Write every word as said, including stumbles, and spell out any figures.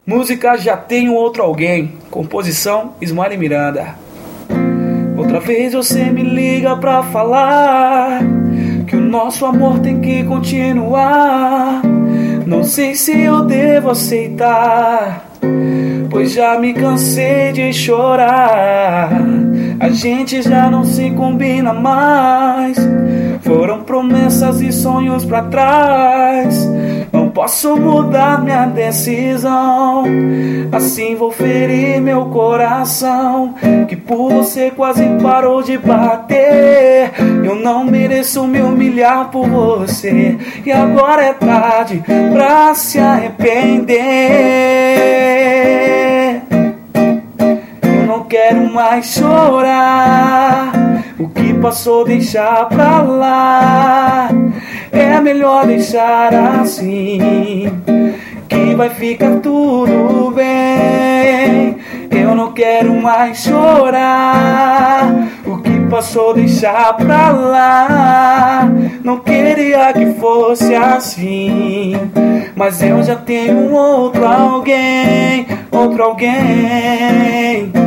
Música Já Tenho Outro Alguém, composição Ismael Miranda. Outra vez você me liga pra falar que o nosso amor tem que continuar. Não sei se eu devo aceitar, pois já me cansei de chorar. A gente já não se combina mais, foram promessas e sonhos pra trás. Não posso mudar minha decisão, assim vou ferir meu coração, que por você quase parou de bater. Eu não mereço me humilhar por você, e agora é tarde pra se arrepender. Eu não quero mais chorar, o que passou deixar pra lá. É melhor deixar assim, que vai ficar tudo bem. Eu não quero mais chorar, o que passou deixar pra lá. Não queria que fosse assim, mas eu já tenho outro alguém, outro alguém.